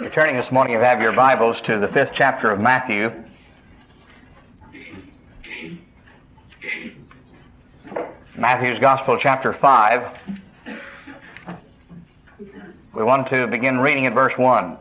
Turning this morning, you have your Bibles to the 5th chapter of Matthew. Matthew's Gospel, chapter 5. We want to begin reading at verse 1.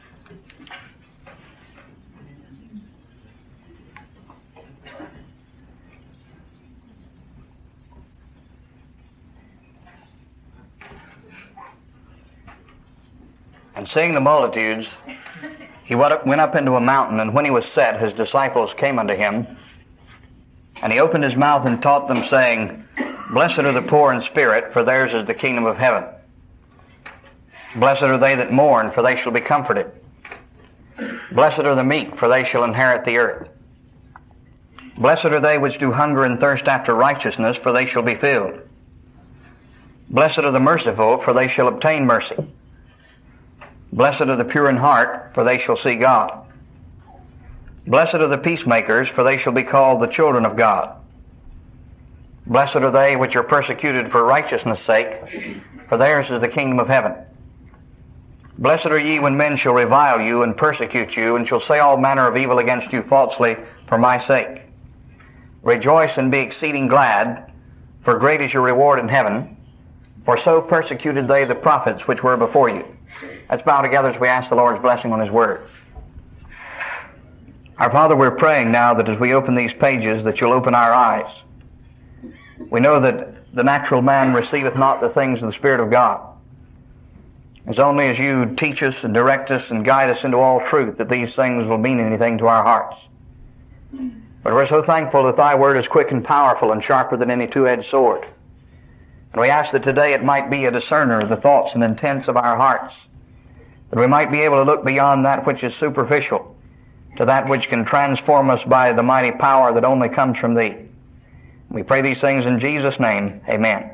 And seeing the multitudes, he went up into a mountain, and when he was set, his disciples came unto him. And he opened his mouth and taught them, saying, Blessed are the poor in spirit, for theirs is the kingdom of heaven. Blessed are they that mourn, for they shall be comforted. Blessed are the meek, for they shall inherit the earth. Blessed are they which do hunger and thirst after righteousness, for they shall be filled. Blessed are the merciful, for they shall obtain mercy. Blessed are the pure in heart, for they shall see God. Blessed are the peacemakers, for they shall be called the children of God. Blessed are they which are persecuted for righteousness' sake, for theirs is the kingdom of heaven. Blessed are ye when men shall revile you and persecute you, and shall say all manner of evil against you falsely for my sake. Rejoice and be exceeding glad, for great is your reward in heaven, for so persecuted they the prophets which were before you. Let's bow together as we ask the Lord's blessing on His Word. Our Father, we're praying now that as we open these pages, that you'll open our eyes. We know that the natural man receiveth not the things of the Spirit of God. It's only as you teach us and direct us and guide us into all truth that these things will mean anything to our hearts. But we're so thankful that thy word is quick and powerful and sharper than any two-edged sword. And we ask that today it might be a discerner of the thoughts and intents of our hearts, that we might be able to look beyond that which is superficial to that which can transform us by the mighty power that only comes from thee. We pray these things in Jesus' name. Amen.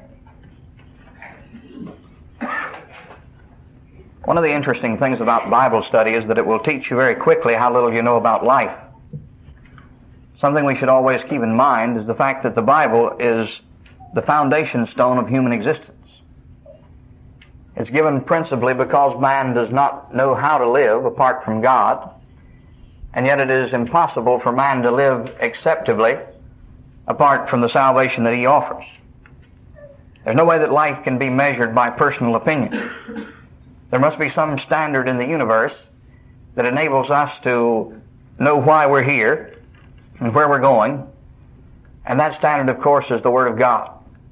One of the interesting things about Bible study is that it will teach you very quickly how little you know about life. Something we should always keep in mind is the fact that the Bible is the foundation stone of human existence. It's given principally because man does not know how to live apart from God, and yet it is impossible for man to live acceptably apart from the salvation that he offers. There's no way that life can be measured by personal opinion. There must be some standard in the universe that enables us to know why we're here and where we're going, and that standard, of course, is the Word of God.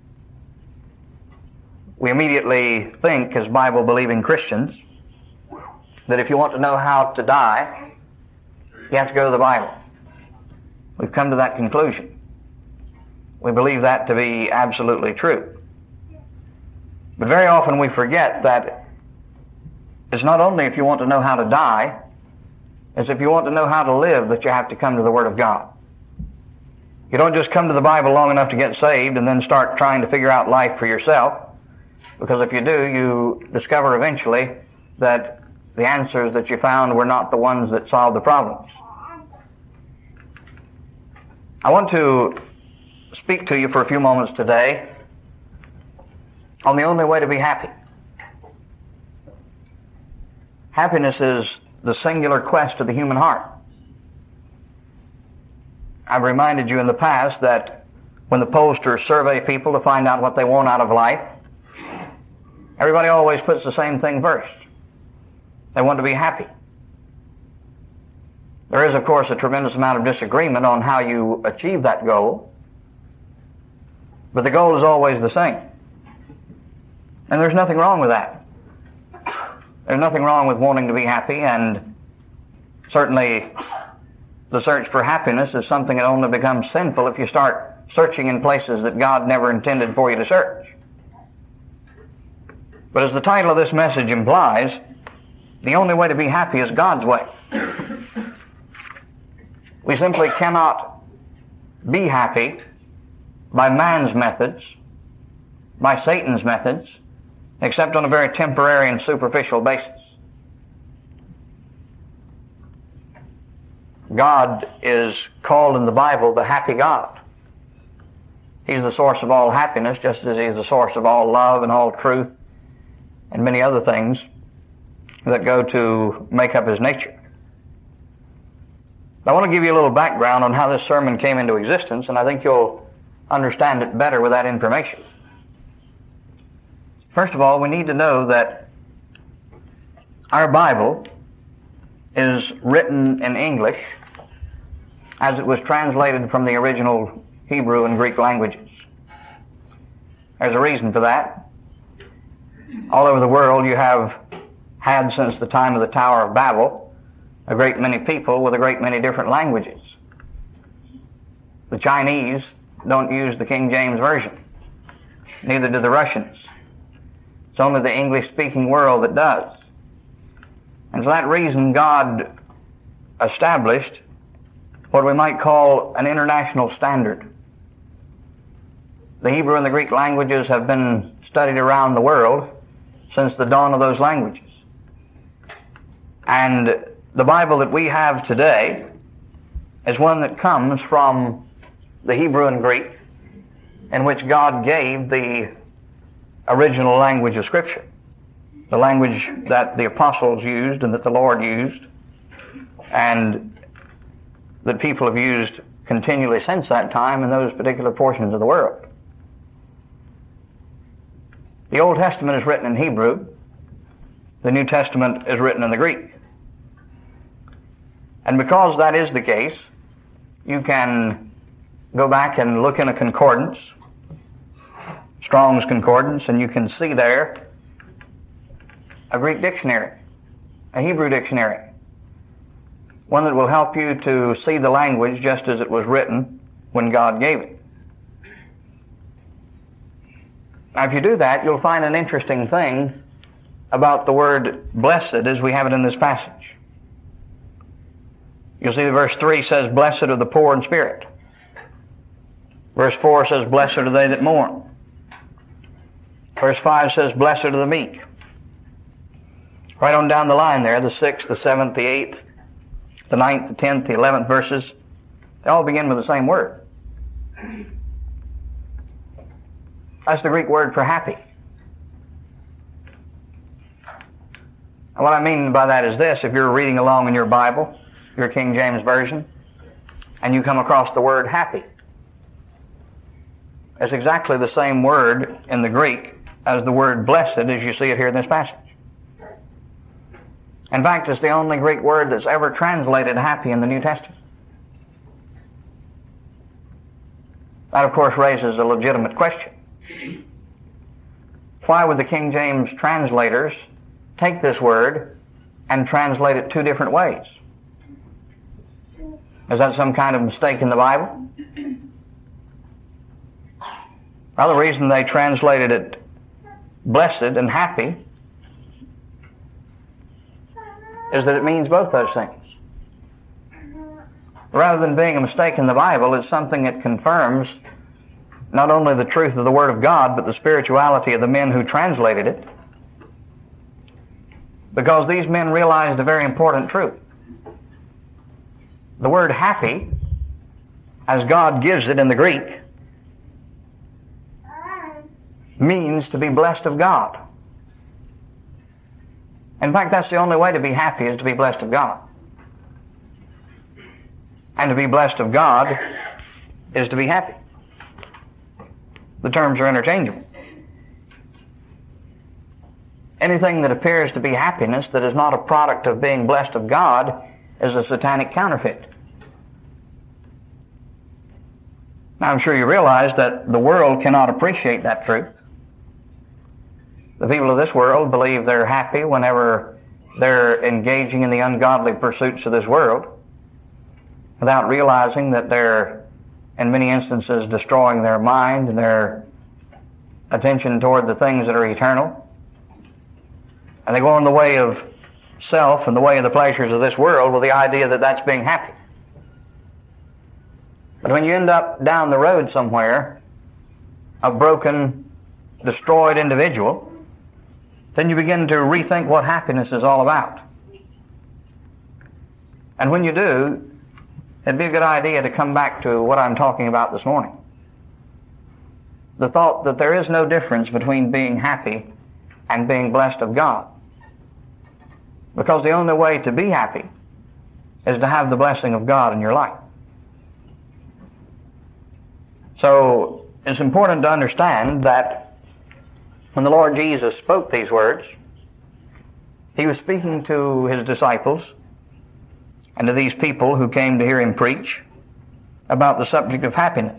We immediately think, as Bible-believing Christians, that if you want to know how to die, you have to go to the Bible. We've come to that conclusion. We believe that to be absolutely true. But very often we forget that it's not only if you want to know how to die, it's if you want to know how to live that you have to come to the Word of God. You don't just come to the Bible long enough to get saved and then start trying to figure out life for yourself, because if you do, you discover eventually that the answers that you found were not the ones that solved the problems. I want to speak to you for a few moments today on the only way to be happy. Happiness is the singular quest of the human heart. I've reminded you in the past that when the pollsters survey people to find out what they want out of life, everybody always puts the same thing first. They want to be happy. There is, of course, a tremendous amount of disagreement on how you achieve that goal, but the goal is always the same. And there's nothing wrong with that. There's nothing wrong with wanting to be happy, and certainly the search for happiness is something that only becomes sinful if you start searching in places that God never intended for you to search. But as the title of this message implies, the only way to be happy is God's way. We simply cannot be happy by man's methods, by Satan's methods, except on a very temporary and superficial basis. God is called in the Bible the happy God. He's the source of all happiness, just as He's the source of all love and all truth and many other things. that go to make up his nature. I want to give you a little background on how this sermon came into existence, and I think you'll understand it better with that information. First of all, we need to know that our Bible is written in English as it was translated from the original Hebrew and Greek languages. There's a reason for that. All over the world you have had, since the time of the Tower of Babel, a great many people with a great many different languages. The Chinese don't use the King James Version. Neither do the Russians. It's only the English-speaking world that does. And for that reason, God established what we might call an international standard. The Hebrew and the Greek languages have been studied around the world since the dawn of those languages. And the Bible that we have today is one that comes from the Hebrew and Greek, in which God gave the original language of Scripture, the language that the apostles used and that the Lord used, and that people have used continually since that time in those particular portions of the world. The Old Testament is written in Hebrew. The New Testament is written in the Greek. And because that is the case, you can go back and look in a concordance, Strong's Concordance, and you can see there a Greek dictionary, a Hebrew dictionary, one that will help you to see the language just as it was written when God gave it. Now, if you do that, you'll find an interesting thing about the word blessed as we have it in this passage. You'll see that verse 3 says, "Blessed are the poor in spirit." Verse 4 says, "Blessed are they that mourn." Verse 5 says, "Blessed are the meek." Right on down the line there, the 6th, the 7th, the 8th, the 9th, the 10th, the 11th verses, they all begin with the same word. That's the Greek word for happy. And what I mean by that is this: if you're reading along in your Bible, your King James Version, and you come across the word happy, it's exactly the same word in the Greek as the word blessed as you see it here in this passage. In fact, it's the only Greek word that's ever translated happy in the New Testament. That, of course, raises a legitimate question. Why would the King James translators take this word and translate it two different ways? Is that some kind of mistake in the Bible? Well, the reason they translated it blessed and happy is that it means both those things. Rather than being a mistake in the Bible, it's something that confirms not only the truth of the Word of God, but the spirituality of the men who translated it, because these men realized a very important truth. The word happy, as God gives it in the Greek, means to be blessed of God. In fact, that's the only way to be happy, is to be blessed of God. And to be blessed of God is to be happy. The terms are interchangeable. Anything that appears to be happiness that is not a product of being blessed of God is a satanic counterfeit. Now, I'm sure you realize that the world cannot appreciate that truth. The people of this world believe they're happy whenever they're engaging in the ungodly pursuits of this world, without realizing that they're, in many instances, destroying their mind and their attention toward the things that are eternal. And they go on the way of self and the way of the pleasures of this world with the idea that that's being happy. But when you end up down the road somewhere, a broken, destroyed individual, then you begin to rethink what happiness is all about. And when you do, it'd be a good idea to come back to what I'm talking about this morning. The thought that there is no difference between being happy and being blessed of God. Because the only way to be happy is to have the blessing of God in your life. So it's important to understand that when the Lord Jesus spoke these words, he was speaking to his disciples and to these people who came to hear him preach about the subject of happiness.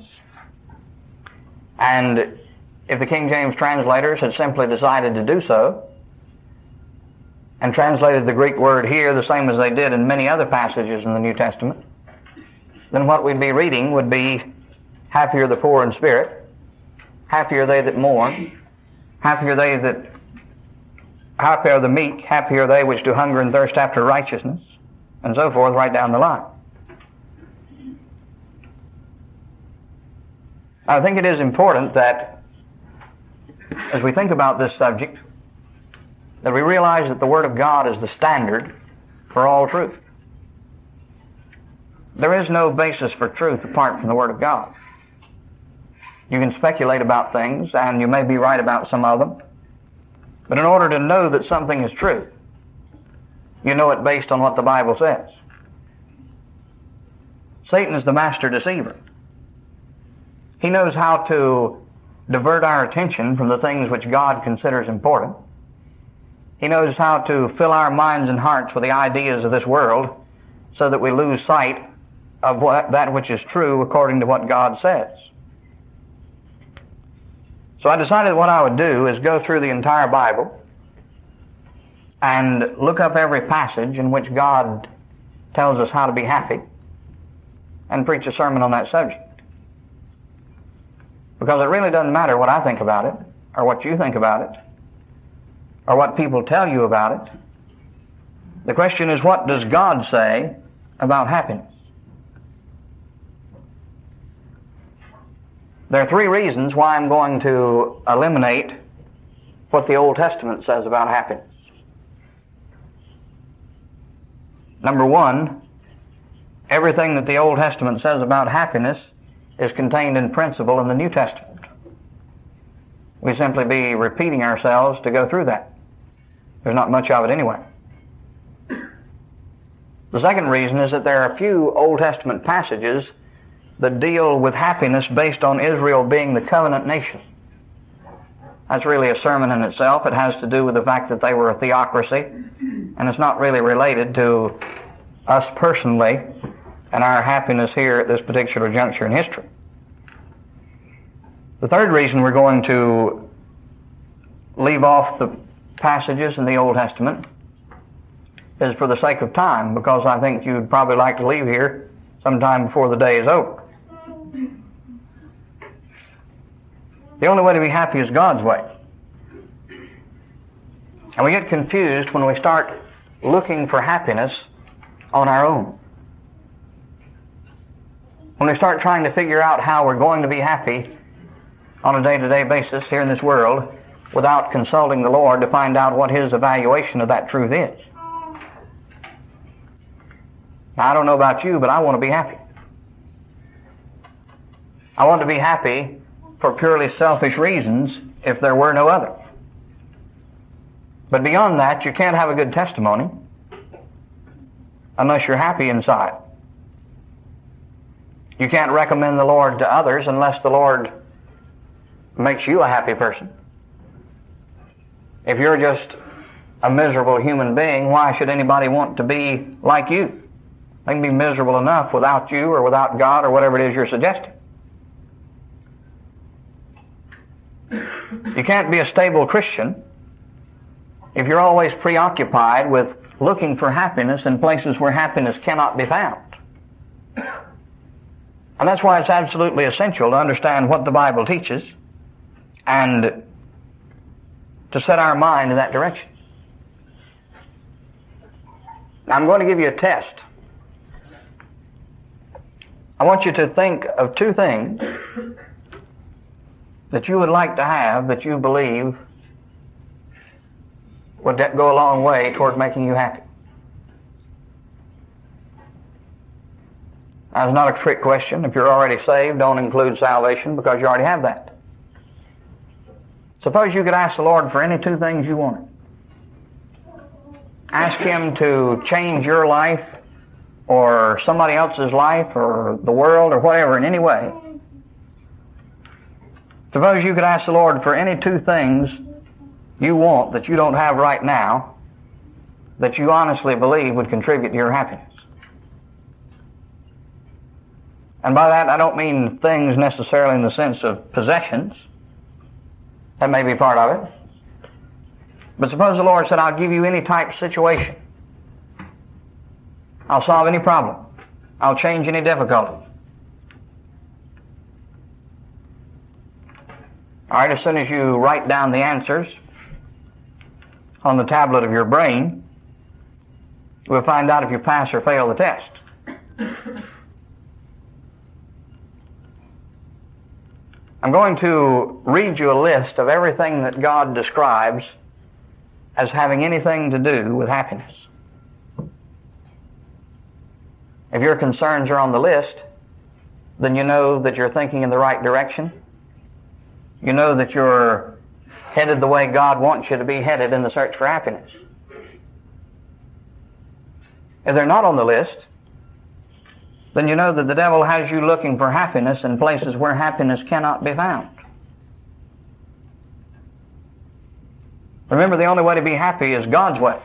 And if the King James translators had simply decided to do so and translated the Greek word here the same as they did in many other passages in the New Testament, then what we'd be reading would be, happy are the poor in spirit, happy are they that mourn, happy are the meek, happy are they which do hunger and thirst after righteousness, and so forth, right down the line. I think it is important that as we think about this subject, that we realize that the Word of God is the standard for all truth. There is no basis for truth apart from the Word of God. You can speculate about things, and you may be right about some of them, but in order to know that something is true, you know it based on what the Bible says. Satan is the master deceiver. He knows how to divert our attention from the things which God considers important. He knows how to fill our minds and hearts with the ideas of this world so that we lose sight of that which is true according to what God says. So I decided what I would do is go through the entire Bible and look up every passage in which God tells us how to be happy and preach a sermon on that subject. Because it really doesn't matter what I think about it, or what you think about it, or what people tell you about it. The question is, what does God say about happiness? There are three reasons why I'm going to eliminate what the Old Testament says about happiness. Number one, everything that the Old Testament says about happiness is contained in principle in the New Testament. We simply be repeating ourselves to go through that. There's not much of it anyway. The second reason is that there are a few Old Testament passages that deal with happiness based on Israel being the covenant nation. That's really a sermon in itself. It has to do with the fact that they were a theocracy, and it's not really related to us personally and our happiness here at this particular juncture in history. The third reason we're going to leave off the passages in the Old Testament is for the sake of time, because I think you'd probably like to leave here sometime before the day is over. The only way to be happy is God's way. And we get confused when we start looking for happiness on our own. When we start trying to figure out how we're going to be happy on a day-to-day basis here in this world without consulting the Lord to find out what His evaluation of that truth is. Now, I don't know about you, but I want to be happy. I want to be happy for purely selfish reasons if there were no other. But beyond that, you can't have a good testimony unless you're happy inside. You can't recommend the Lord to others unless the Lord makes you a happy person. If you're just a miserable human being, why should anybody want to be like you? They can be miserable enough without you or without God or whatever it is you're suggesting. You can't be a stable Christian if you're always preoccupied with looking for happiness in places where happiness cannot be found. And that's why it's absolutely essential to understand what the Bible teaches and to set our mind in that direction. Now, I'm going to give you a test. I want you to think of two things that you would like to have that you believe would go a long way toward making you happy. That's not a trick question. If you're already saved, don't include salvation because you already have that. Suppose you could ask the Lord for any two things you wanted. ask Him to change your life or somebody else's life or the world or whatever in any way, suppose you could ask the Lord for any two things you want that you don't have right now that you honestly believe would contribute to your happiness. And by that, I don't mean things necessarily in the sense of possessions. That may be part of it. But suppose the Lord said, I'll give you any type of situation. I'll solve any problem. I'll change any difficulty. All right, as soon as you write down the answers on the tablet of your brain, we'll find out if you pass or fail the test. I'm going to read you a list of everything that God describes as having anything to do with happiness. If your concerns are on the list, then you know that you're thinking in the right direction. You know that you're headed the way God wants you to be headed in the search for happiness. If they're not on the list, then you know that the devil has you looking for happiness in places where happiness cannot be found. Remember, the only way to be happy is God's way.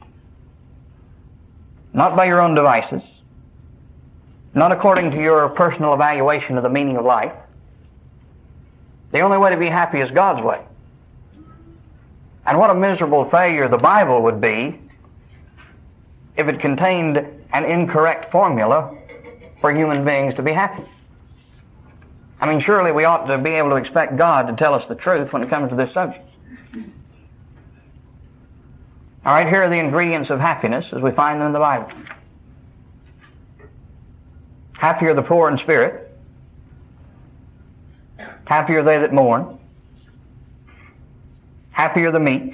Not by your own devices. Not according to your personal evaluation of the meaning of life. The only way to be happy is God's way. And what a miserable failure the Bible would be if it contained an incorrect formula for human beings to be happy. I mean, surely we ought to be able to expect God to tell us the truth when it comes to this subject. All right, here are the ingredients of happiness as we find them in the Bible. Happy are the poor in spirit. Happy are they that mourn. Happy are the meek.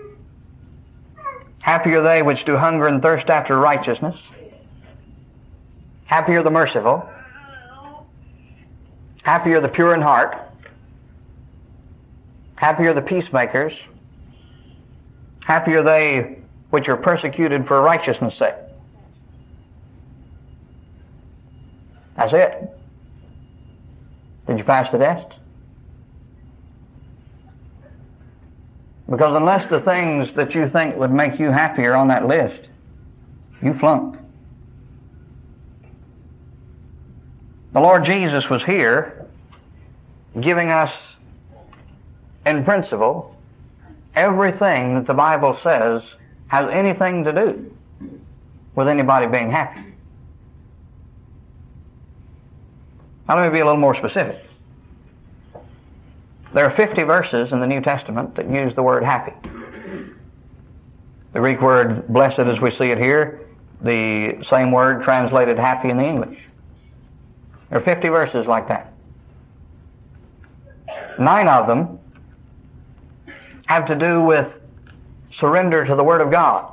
Happy are they which do hunger and thirst after righteousness. Happy are the merciful. Happy are the pure in heart. Happy are the peacemakers. Happy are they which are persecuted for righteousness' sake. That's it. Did you pass the test? Because unless the things that you think would make you happy are on that list, you flunked. The Lord Jesus was here giving us, in principle, everything that the Bible says has anything to do with anybody being happy. Now let me be a little more specific. There are 50 verses in the New Testament that use the word happy. The Greek word blessed as we see it here, the same word translated happy in the English. There are 50 verses like that. 9 of them have to do with surrender to the Word of God.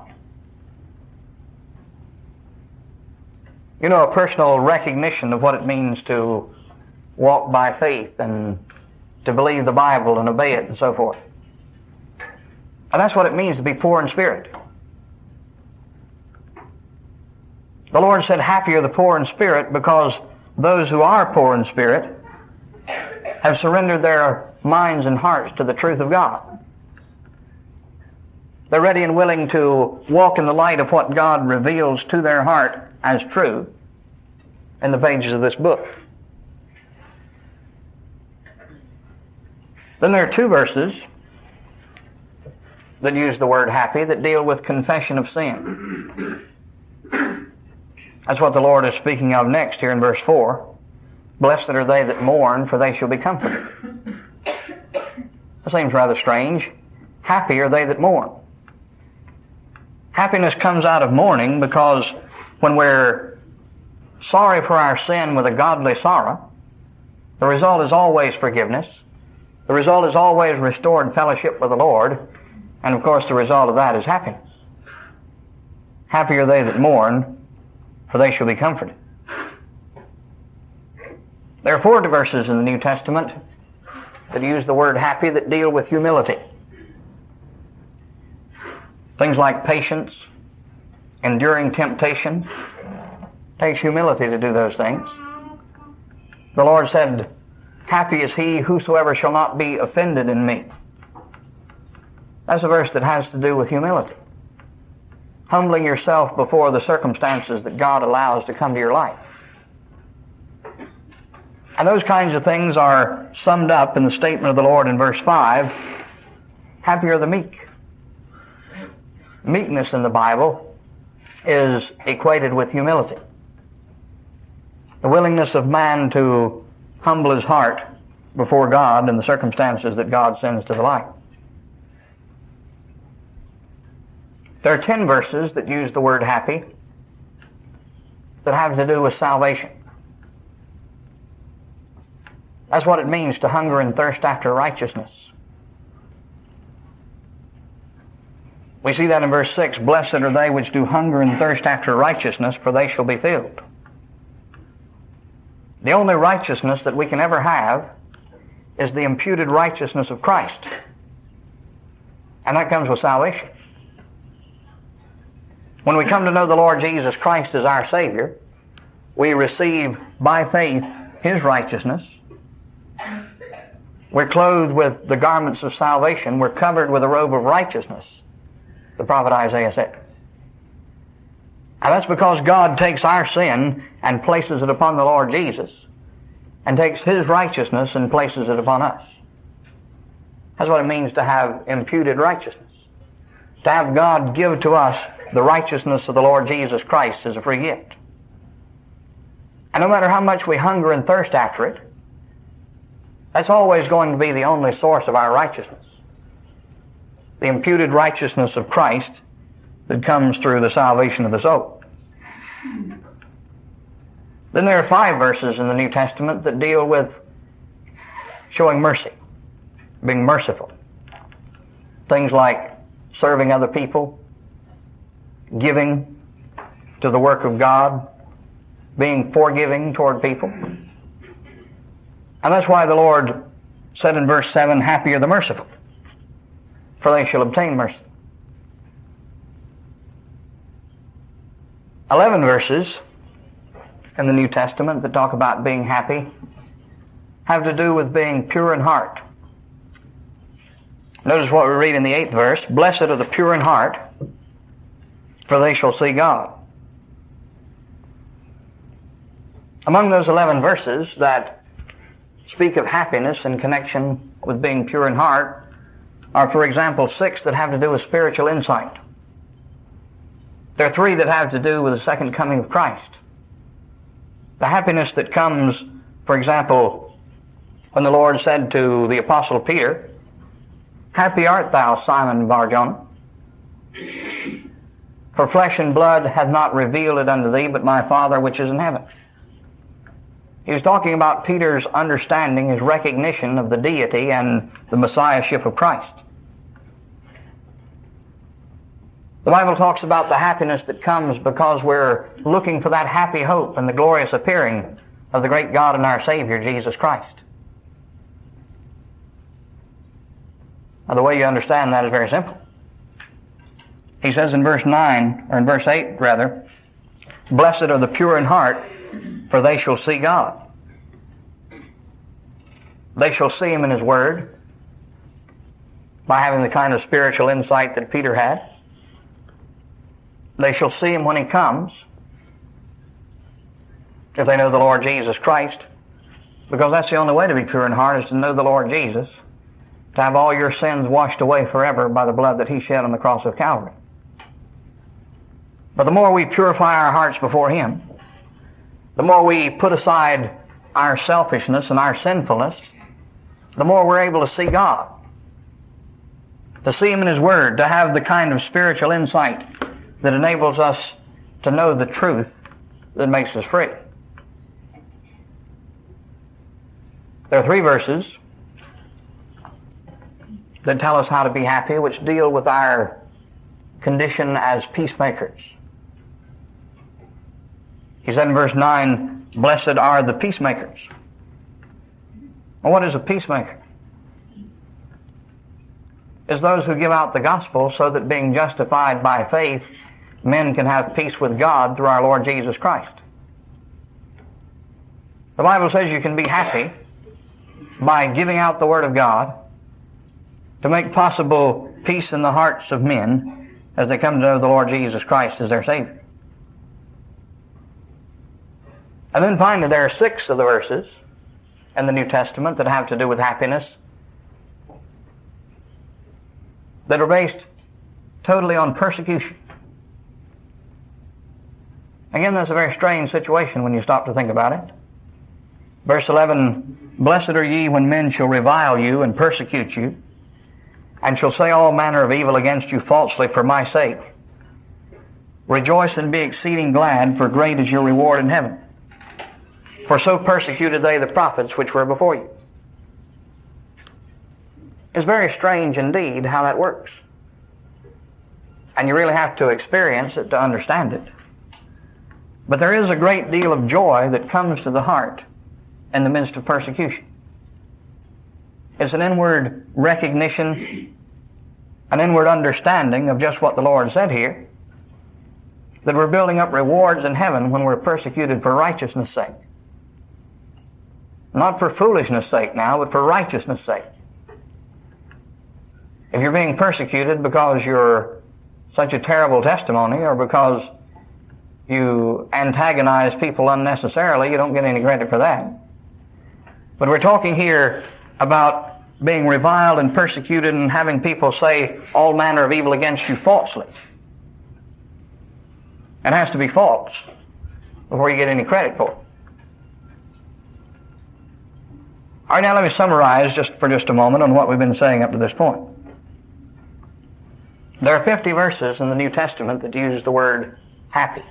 You know, a personal recognition of what it means to walk by faith and to believe the Bible and obey it and so forth. And that's what it means to be poor in spirit. The Lord said, happy are the poor in spirit, because those who are poor in spirit have surrendered their minds and hearts to the truth of God. They're ready and willing to walk in the light of what God reveals to their heart as true in the pages of this book. Then there are 2 verses that use the word happy that deal with confession of sin. That's what the Lord is speaking of next here in verse 4. Blessed are they that mourn, for they shall be comforted. That seems rather strange. Happy are they that mourn. Happiness comes out of mourning, because when we're sorry for our sin with a godly sorrow, the result is always forgiveness. The result is always restored fellowship with the Lord. And of course the result of that is happiness. Happy are they that mourn, for they shall be comforted. There are 4 verses in the New Testament that use the word happy that deal with humility. Things like patience, enduring temptation. It takes humility to do those things. The Lord said, happy is he whosoever shall not be offended in me. That's a verse that has to do with humility. Humbling yourself before the circumstances that God allows to come to your life. And those kinds of things are summed up in the statement of the Lord in verse 5. Happy are the meek. Meekness in the Bible is equated with humility. The willingness of man to humble his heart before God in the circumstances that God sends to the life. There are 10 verses that use the word happy that have to do with salvation. That's what it means to hunger and thirst after righteousness. We see that in verse 6, blessed are they which do hunger and thirst after righteousness, for they shall be filled. The only righteousness that we can ever have is the imputed righteousness of Christ. And that comes with salvation. When we come to know the Lord Jesus Christ as our Savior, we receive by faith His righteousness. We're clothed with the garments of salvation. We're covered with a robe of righteousness, the prophet Isaiah said. And that's because God takes our sin and places it upon the Lord Jesus, and takes His righteousness and places it upon us. That's what it means to have imputed righteousness. To have God give to us the righteousness of the Lord Jesus Christ as a free gift. And no matter how much we hunger and thirst after it, that's always going to be the only source of our righteousness. The imputed righteousness of Christ that comes through the salvation of the soul. Then there are 5 verses in the New Testament that deal with showing mercy, being merciful. Things like serving other people, giving to the work of God, being forgiving toward people. And that's why the Lord said in verse 7, happy are the merciful, for they shall obtain mercy. 11 verses in the New Testament that talk about being happy have to do with being pure in heart. Notice what we read in the 8th verse, blessed are the pure in heart, for they shall see God. Among those 11 verses that speak of happiness in connection with being pure in heart are, for example, 6 that have to do with spiritual insight. There are 3 that have to do with the second coming of Christ. The happiness that comes, for example, when the Lord said to the Apostle Peter, happy art thou, Simon Bar-Jonah, for flesh and blood hath not revealed it unto thee, but my Father which is in heaven. He was talking about Peter's understanding, his recognition of the deity and the messiahship of Christ. The Bible talks about the happiness that comes because we're looking for that happy hope and the glorious appearing of the great God and our Savior, Jesus Christ. Now, the way you understand that is very simple. He says in verse 9, or in verse 8 rather, blessed are the pure in heart, for they shall see God. They shall see Him in His Word by having the kind of spiritual insight that Peter had. They shall see Him when He comes, if they know the Lord Jesus Christ, because that's the only way to be pure in heart, is to know the Lord Jesus, to have all your sins washed away forever by the blood that He shed on the cross of Calvary. But the more we purify our hearts before Him, the more we put aside our selfishness and our sinfulness, the more we're able to see God, to see Him in His Word, to have the kind of spiritual insight that enables us to know the truth that makes us free. There are 3 verses that tell us how to be happy, which deal with our condition as peacemakers. He said in verse 9, blessed are the peacemakers. Well, what is a peacemaker? It's those who give out the gospel so that being justified by faith, men can have peace with God through our Lord Jesus Christ. The Bible says you can be happy by giving out the Word of God to make possible peace in the hearts of men as they come to know the Lord Jesus Christ as their Savior. And then finally, there are 6 of the verses in the New Testament that have to do with happiness that are based totally on persecution. Again, that's a very strange situation when you stop to think about it. Verse 11, "Blessed are ye when men shall revile you and persecute you, and shall say all manner of evil against you falsely for my sake. Rejoice and be exceeding glad, for great is your reward in heaven. For so persecuted they the prophets which were before you." It's very strange indeed how that works. And you really have to experience it to understand it. But there is a great deal of joy that comes to the heart in the midst of persecution. It's an inward recognition, an inward understanding of just what the Lord said here, that we're building up rewards in heaven when we're persecuted for righteousness' sake. Not for foolishness' sake now, but for righteousness' sake. If you're being persecuted because you're such a terrible testimony, or because you antagonize people unnecessarily, you don't get any credit for that. But we're talking here about being reviled and persecuted and having people say all manner of evil against you falsely. It has to be false before you get any credit for it. All right, now let me summarize for just a moment on what we've been saying up to this point. There are 50 verses in the New Testament that use the word happy.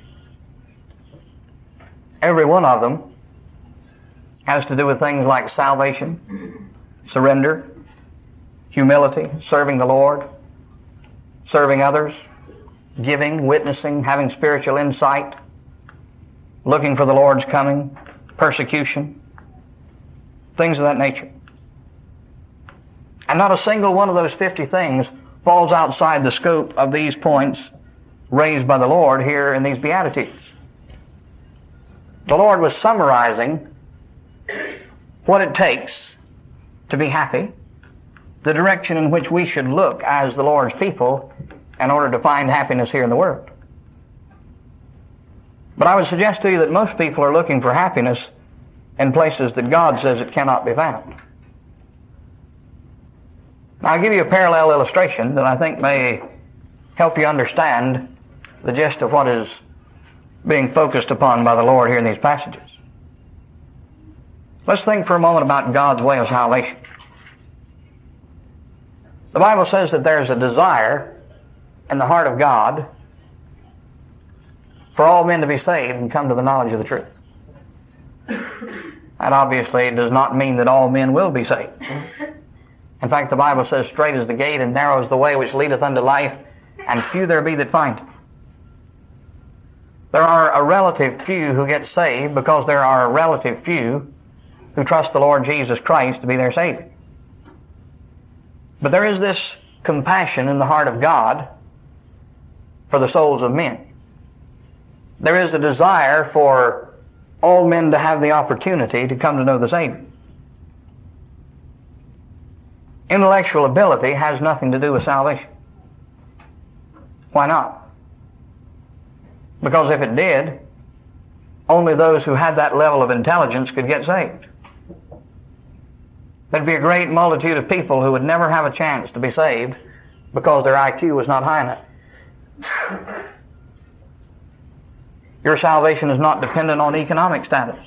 Every one of them has to do with things like salvation, surrender, humility, serving the Lord, serving others, giving, witnessing, having spiritual insight, looking for the Lord's coming, persecution, things of that nature. And not a single one of those 50 things falls outside the scope of these points raised by the Lord here in these Beatitudes. The Lord was summarizing what it takes to be happy, the direction in which we should look as the Lord's people in order to find happiness here in the world. But I would suggest to you that most people are looking for happiness in places that God says it cannot be found. Now, I'll give you a parallel illustration that I think may help you understand the gist of what is being focused upon by the Lord here in these passages. Let's think for a moment about God's way of salvation. The Bible says that there's a desire in the heart of God for all men to be saved and come to the knowledge of the truth. That obviously does not mean that all men will be saved. In fact, the Bible says, "Straight is the gate and narrow is the way which leadeth unto life, and few there be that find it." There are a relative few who get saved because there are a relative few who trust the Lord Jesus Christ to be their Savior. But there is this compassion in the heart of God for the souls of men. There is a desire for all men to have the opportunity to come to know the Savior. Intellectual ability has nothing to do with salvation. Why not? Because if it did, only those who had that level of intelligence could get saved. There'd be a great multitude of people who would never have a chance to be saved because their IQ was not high enough. Your salvation is not dependent on economic status.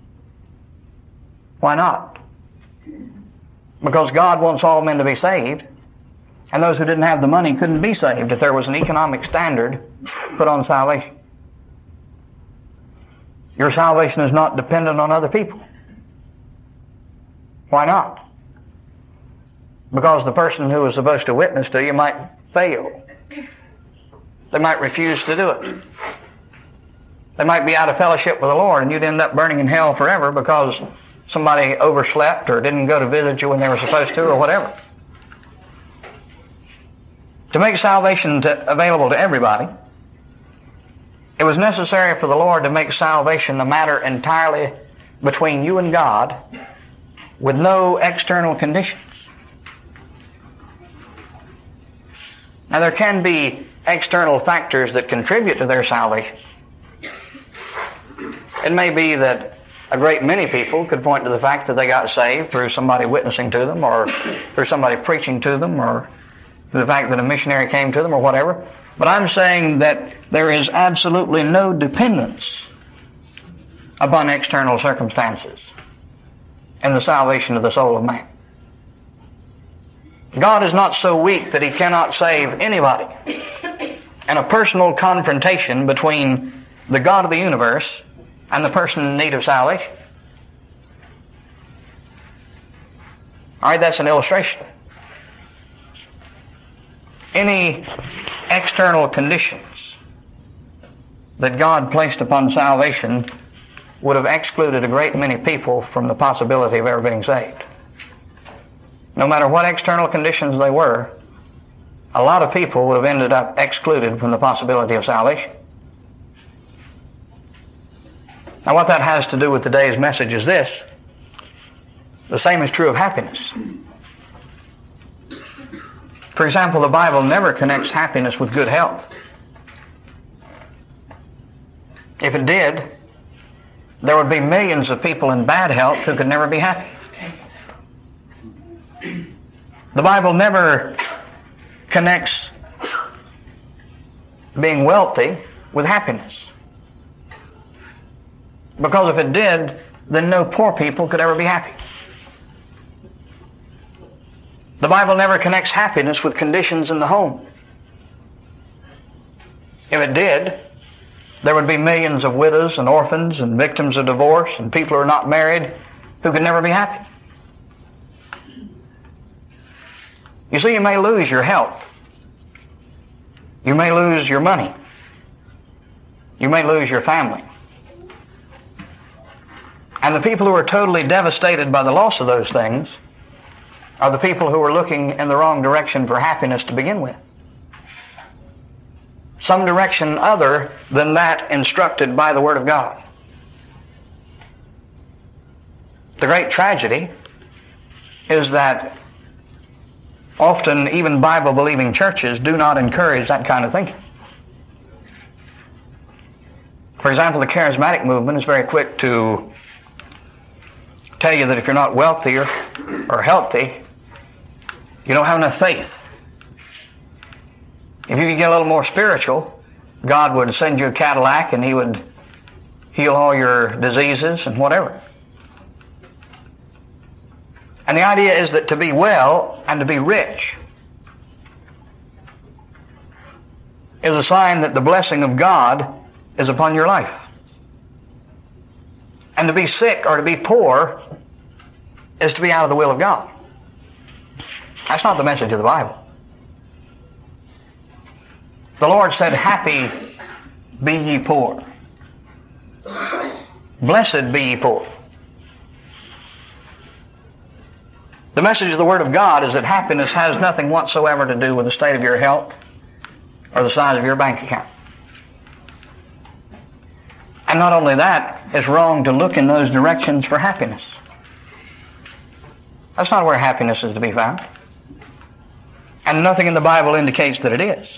Why not? Because God wants all men to be saved, and those who didn't have the money couldn't be saved if there was an economic standard put on salvation. Your salvation is not dependent on other people. Why not? Because the person who was supposed to witness to you might fail. They might refuse to do it. They might be out of fellowship with the Lord, and you'd end up burning in hell forever because somebody overslept or didn't go to visit you when they were supposed to or whatever. To make salvation available to everybody, It was necessary for the Lord to make salvation a matter entirely between you and God with no external conditions. Now, there can be external factors that contribute to their salvation. It may be that a great many people could point to the fact that they got saved through somebody witnessing to them, or through somebody preaching to them, or the fact that a missionary came to them, or whatever. But I'm saying that there is absolutely no dependence upon external circumstances in the salvation of the soul of man. God is not so weak that He cannot save anybody. And a personal confrontation between the God of the universe and the person in need of salvation. All right, that's an illustration. Any external conditions that God placed upon salvation would have excluded a great many people from the possibility of ever being saved. No matter what external conditions they were, a lot of people would have ended up excluded from the possibility of salvation. Now, what that has to do with today's message is this. The same is true of happiness. For example, the Bible never connects happiness with good health. If it did, there would be millions of people in bad health who could never be happy. The Bible never connects being wealthy with happiness. Because if it did, then no poor people could ever be happy. The Bible never connects happiness with conditions in the home. If it did, there would be millions of widows and orphans and victims of divorce and people who are not married who could never be happy. You see, you may lose your health. You may lose your money. You may lose your family. And the people who are totally devastated by the loss of those things are the people who are looking in the wrong direction for happiness to begin with. Some direction other than that instructed by the Word of God. The great tragedy is that often even Bible-believing churches do not encourage that kind of thinking. For example, the charismatic movement is very quick to tell you that if you're not wealthy or healthy, you don't have enough faith. If you could get a little more spiritual, God would send you a Cadillac and He would heal all your diseases and whatever. And the idea is that to be well and to be rich is a sign that the blessing of God is upon your life. And to be sick or to be poor is to be out of the will of God. That's not the message of the Bible. The Lord said, "Happy be ye poor. Blessed be ye poor." The message of the Word of God is that happiness has nothing whatsoever to do with the state of your health or the size of your bank account. And not only that, it's wrong to look in those directions for happiness. That's not where happiness is to be found. And nothing in the Bible indicates that it is.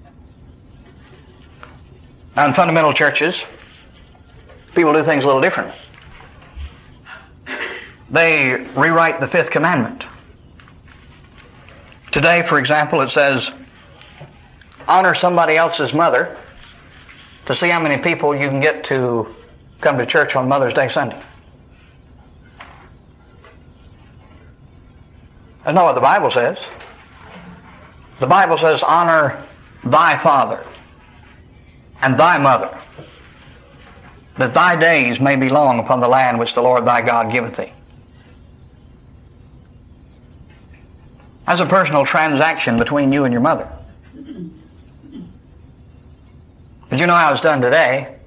Now, in fundamental churches, people do things a little differently. They rewrite the fifth commandment. Today, for example, it says, honor somebody else's mother to see how many people you can get to come to church on Mother's Day Sunday. That's not what the Bible says. The Bible says, honor thy father and thy mother, that thy days may be long upon the land which the Lord thy God giveth thee. That's a personal transaction between you and your mother. But you know how it's done today?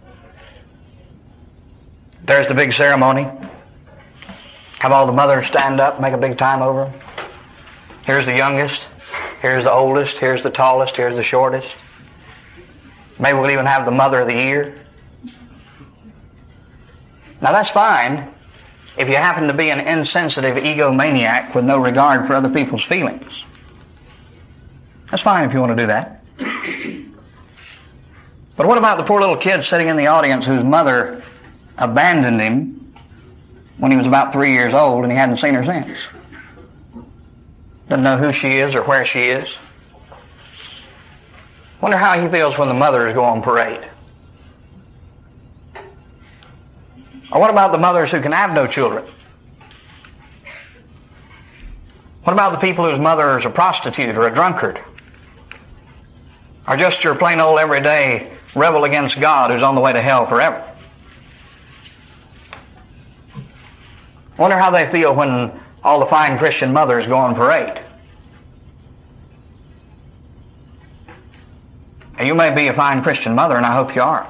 There's the big ceremony. Have all the mothers stand up, make a big time over them. Here's the youngest. Here's the oldest. Here's the tallest. Here's the shortest. Maybe we'll even have the Mother of the Year. Now that's fine if you happen to be an insensitive egomaniac with no regard for other people's feelings. That's fine if you want to do that. But what about the poor little kid sitting in the audience whose mother abandoned him when he was about 3 years old and he hadn't seen her since? Doesn't know who she is or where she is. Wonder how he feels when the mothers go on parade. Or what about the mothers who can have no children? What about the people whose mother is a prostitute or a drunkard? Or just your plain old everyday rebel against God who's on the way to hell forever? Wonder how they feel when all the fine Christian mothers go on parade. And you may be a fine Christian mother, and I hope you are.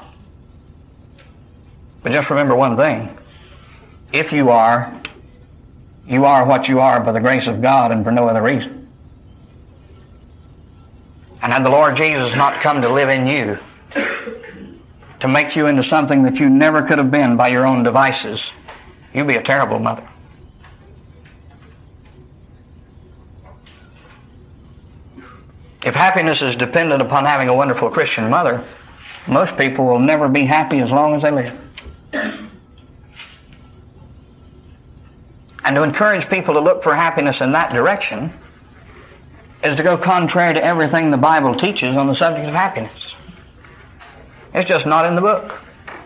But just remember one thing. If you are what you are by the grace of God and for no other reason. And had the Lord Jesus not come to live in you, to make you into something that you never could have been by your own devices, you'd be a terrible mother. If happiness is dependent upon having a wonderful Christian mother, most people will never be happy as long as they live. And to encourage people to look for happiness in that direction is to go contrary to everything the Bible teaches on the subject of happiness. It's just not in the book.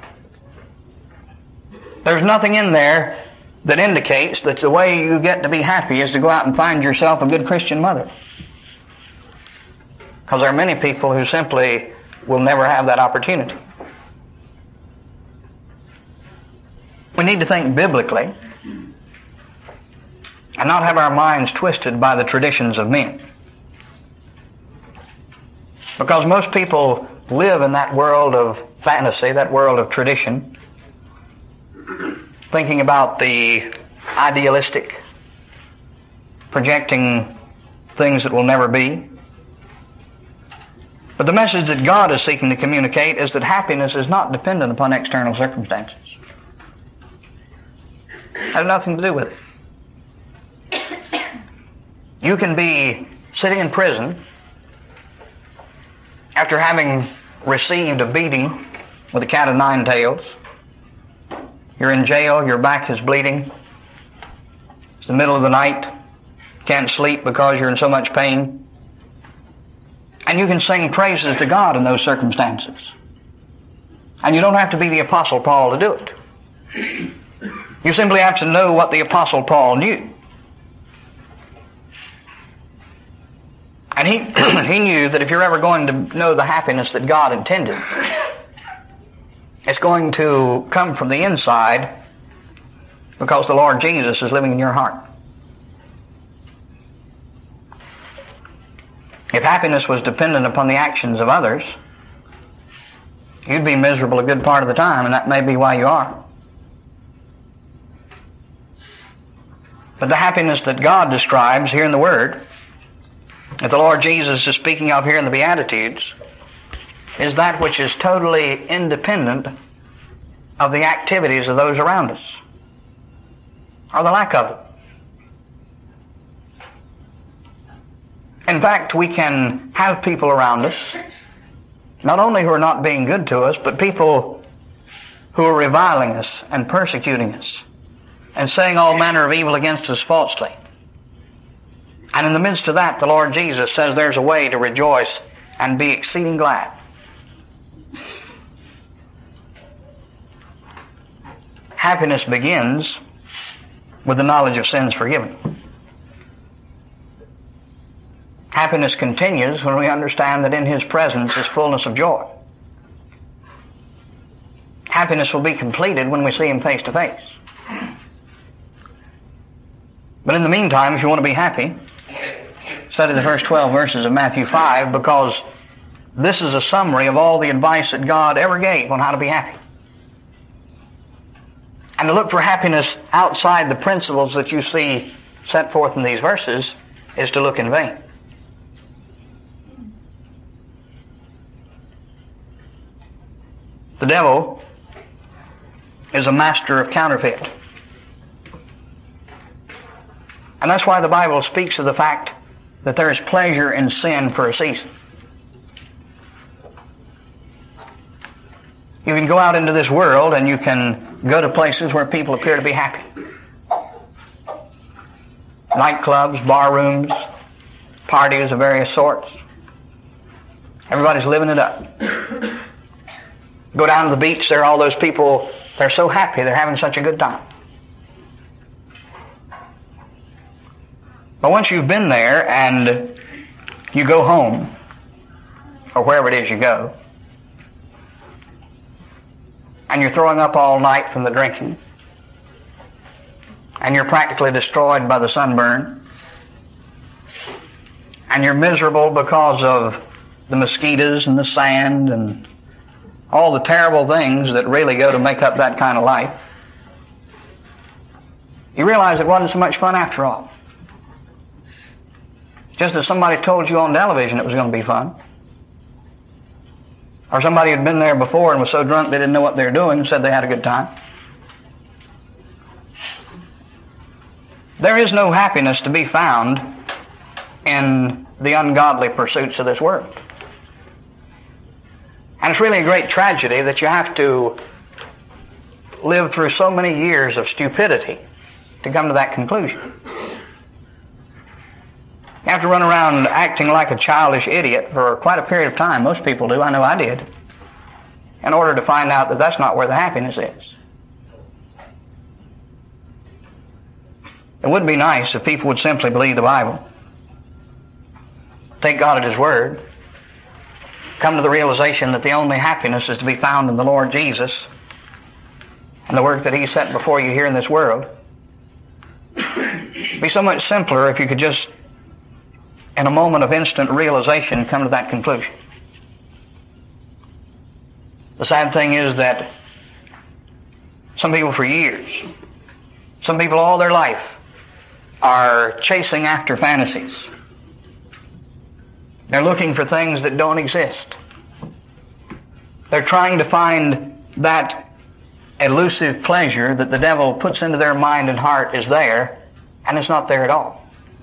There's nothing in there that indicates that the way you get to be happy is to go out and find yourself a good Christian mother. Because there are many people who simply will never have that opportunity. We need to think biblically and not have our minds twisted by the traditions of men. Because most people live in that world of fantasy, that world of tradition, thinking about the idealistic, projecting things that will never be. But the message that God is seeking to communicate is that happiness is not dependent upon external circumstances. It has nothing to do with it. You can be sitting in prison after having received a beating with a cat of nine tails. You're in jail, your back is bleeding. It's the middle of the night. Can't sleep because you're in so much pain. And you can sing praises to God in those circumstances. And you don't have to be the Apostle Paul to do it. You simply have to know what the Apostle Paul knew. And he knew that if you're ever going to know the happiness that God intended, it's going to come from the inside because the Lord Jesus is living in your heart. If happiness was dependent upon the actions of others, you'd be miserable a good part of the time, and that may be why you are. But the happiness that God describes here in the Word, that the Lord Jesus is speaking of here in the Beatitudes, is that which is totally independent of the activities of those around us, or the lack of them. In fact, we can have people around us, not only who are not being good to us, but people who are reviling us and persecuting us and saying all manner of evil against us falsely. And in the midst of that, the Lord Jesus says there's a way to rejoice and be exceeding glad. Happiness begins with the knowledge of sins forgiven. Happiness continues when we understand that in His presence is fullness of joy. Happiness will be completed when we see Him face to face. But in the meantime, if you want to be happy, study the first 12 verses of Matthew 5, because this is a summary of all the advice that God ever gave on how to be happy. And to look for happiness outside the principles that you see set forth in these verses is to look in vain. The devil is a master of counterfeit. And that's why the Bible speaks of the fact that there is pleasure in sin for a season. You can go out into this world and you can go to places where people appear to be happy. Nightclubs, bar rooms, parties of various sorts. Everybody's living it up. Go down to the beach, there are all those people, they're so happy, they're having such a good time. But once you've been there and you go home, or wherever it is you go, and you're throwing up all night from the drinking, and you're practically destroyed by the sunburn, and you're miserable because of the mosquitoes and the sand and all the terrible things that really go to make up that kind of life, you realize it wasn't so much fun after all. Just as somebody told you on television it was going to be fun. Or somebody had been there before and was so drunk they didn't know what they were doing and said they had a good time. There is no happiness to be found in the ungodly pursuits of this world. And it's really a great tragedy that you have to live through so many years of stupidity to come to that conclusion. You have to run around acting like a childish idiot for quite a period of time. Most people do. I know I did. In order to find out that that's not where the happiness is. It would be nice if people would simply believe the Bible. Take God at His word. Come to the realization that the only happiness is to be found in the Lord Jesus and the work that He set before you here in this world. It'd be so much simpler if you could just, in a moment of instant realization, come to that conclusion. The sad thing is that some people for years, some people all their life, are chasing after fantasies. They're looking for things that don't exist. They're trying to find that elusive pleasure that the devil puts into their mind and heart is there, and it's not there at all.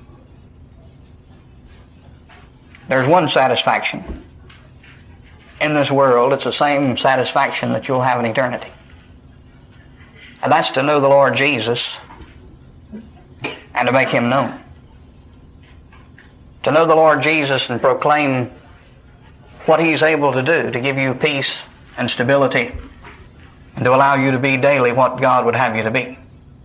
There's one satisfaction in this world. It's the same satisfaction that you'll have in eternity. And that's to know the Lord Jesus and to make Him known. To know the Lord Jesus and proclaim what He's able to do to give you peace and stability and to allow you to be daily what God would have you to be.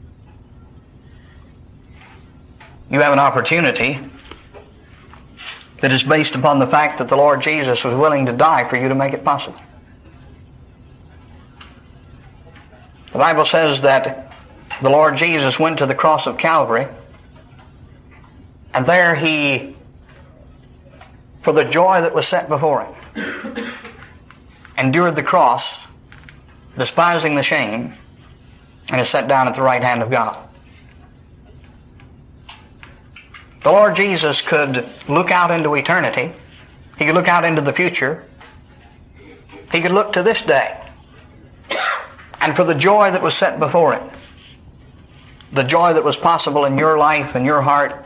You have an opportunity that is based upon the fact that the Lord Jesus was willing to die for you to make it possible. The Bible says that the Lord Jesus went to the cross of Calvary, and there He, for the joy that was set before Him, endured the cross, despising the shame, and is set down at the right hand of God. The Lord Jesus could look out into eternity. He could look out into the future. He could look to this day. And for the joy that was set before Him, the joy that was possible in your life and your heart,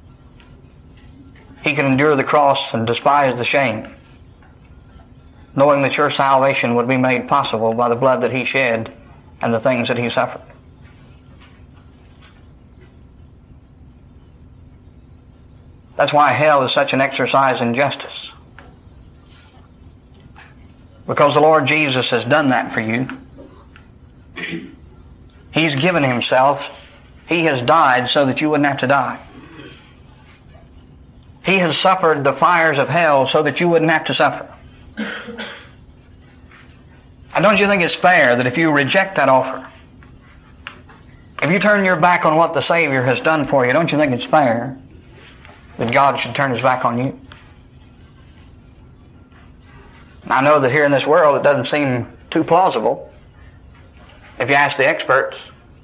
He could endure the cross and despise the shame, knowing that your salvation would be made possible by the blood that He shed and the things that He suffered. That's why hell is such an exercise in justice. Because the Lord Jesus has done that for you. He's given Himself. He has died so that you wouldn't have to die. He has suffered the fires of hell so that you wouldn't have to suffer. And don't you think it's fair that if you reject that offer, if you turn your back on what the Savior has done for you, don't you think it's fair that God should turn His back on you? I know that here in this world it doesn't seem too plausible. If you ask the experts,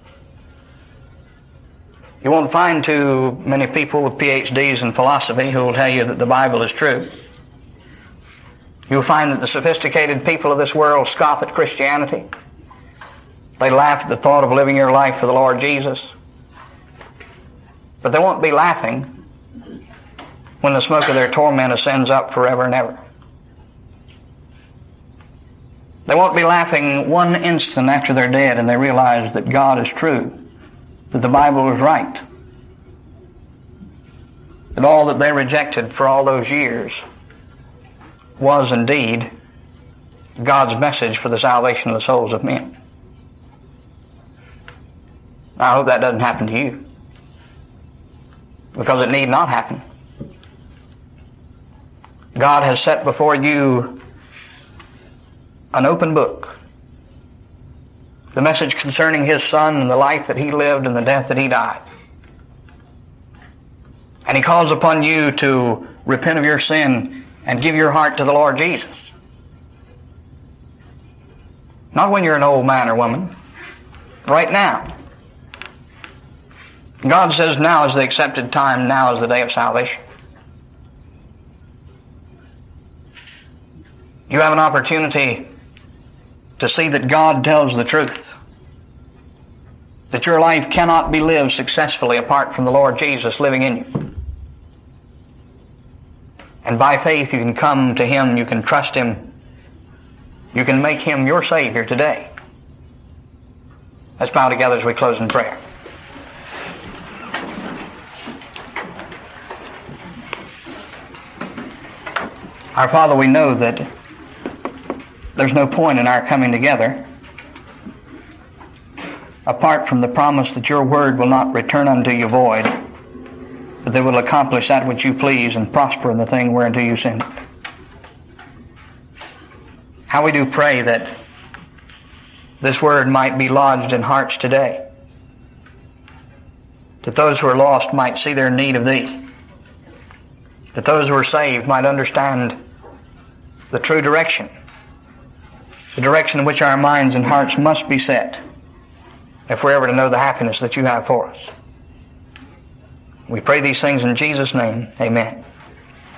you won't find too many people with PhDs in philosophy who will tell you that the Bible is true. You'll find that the sophisticated people of this world scoff at Christianity. They laugh at the thought of living your life for the Lord Jesus. But they won't be laughing when the smoke of their torment ascends up forever and ever. They won't be laughing one instant after they're dead and they realize that God is true, that the Bible is right, that all that they rejected for all those years was indeed God's message for the salvation of the souls of men. I hope that doesn't happen to you, because it need not happen. God has set before you an open book, the message concerning His Son and the life that He lived and the death that He died. And He calls upon you to repent of your sin and give your heart to the Lord Jesus. Not when you're an old man or woman, right now. God says now is the accepted time, now is the day of salvation. You have an opportunity to see that God tells the truth, that your life cannot be lived successfully apart from the Lord Jesus living in you. And by faith you can come to Him, you can trust Him, you can make Him your Savior today. Let's bow together as we close in prayer. Our Father, we know that there's no point in our coming together apart from the promise that your word will not return unto you void, but that will accomplish that which you please and prosper in the thing whereunto you send it. How we do pray that this word might be lodged in hearts today, that those who are lost might see their need of Thee, that those who are saved might understand the true direction, the direction in which our minds and hearts must be set if we're ever to know the happiness that you have for us. We pray these things in Jesus' name. Amen.